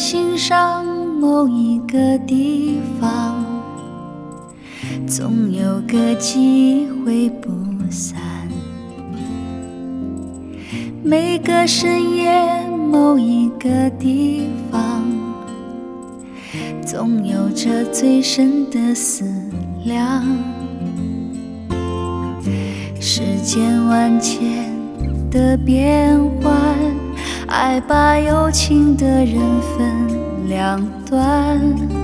心上某一个地方，总有个机会不散。每个深夜某一个地方，总有着最深的思量。世间万千的变幻，爱把有情的人分两端。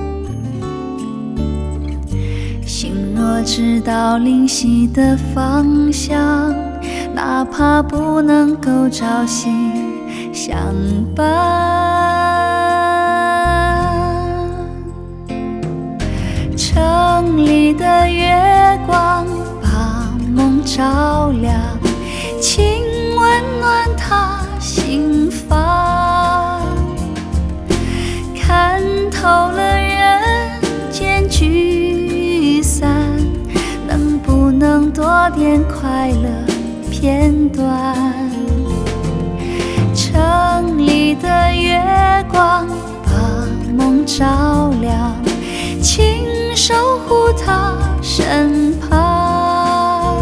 心若知道灵犀的方向，哪怕不能够朝夕相伴。城里的月光把梦照亮，请温暖他心房。看透了人间聚散，能不能多点快乐片段？城里的月光把梦照亮，请守护他身旁。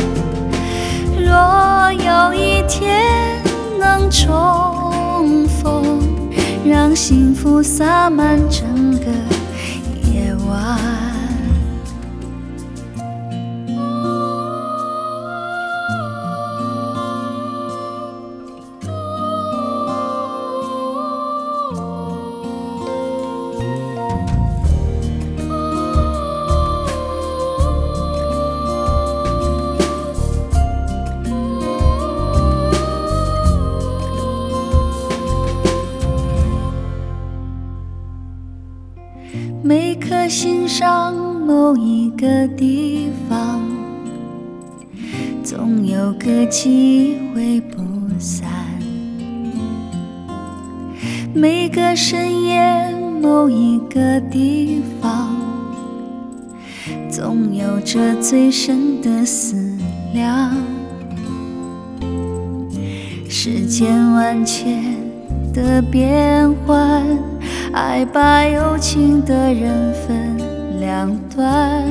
若有一天能重逢，让幸福洒满整个夜晚。每颗心上某一个地方，总有个机会不散。每个深夜某一个地方，总有着最深的思量。世间万千的变幻，爱把有情的人分两端。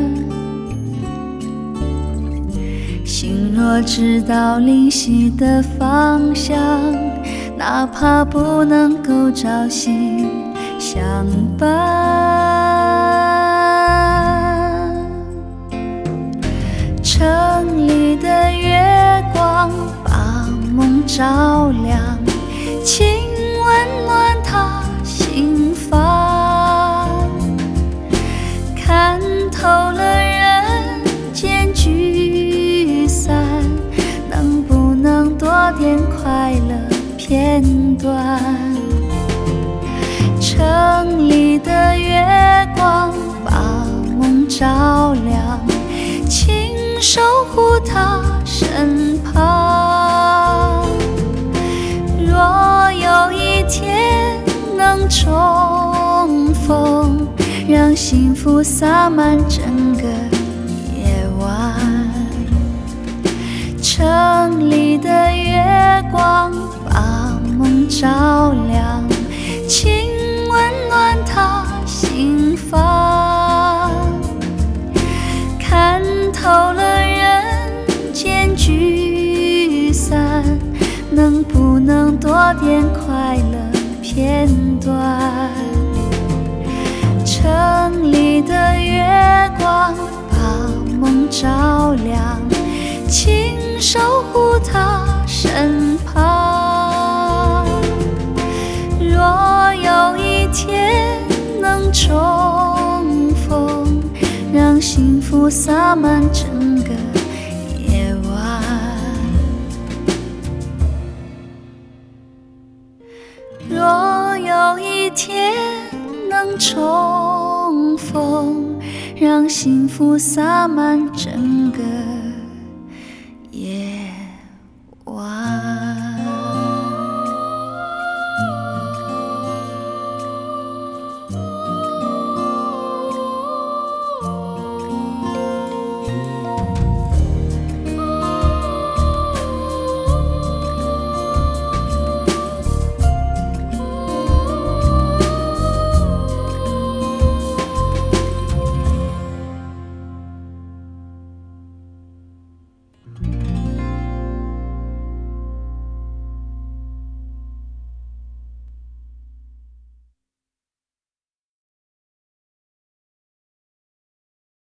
心若知道灵犀的方向，哪怕不能够朝夕相伴。城里的月光把梦照亮，请温暖他心房。看透了人间聚散，能不能多点快乐片段？城里的月光把梦照亮，请守护他身旁。若有一天能重逢，让幸福洒满整个夜晚。城里的月光把梦照亮，请温暖他心房。看透了人间聚散，能不能多点快乐片段？城里的月光把梦照亮，请守护他身旁。若有一天能重逢，让幸福洒满整个夜晚。若有一天能重逢，让幸福洒满整个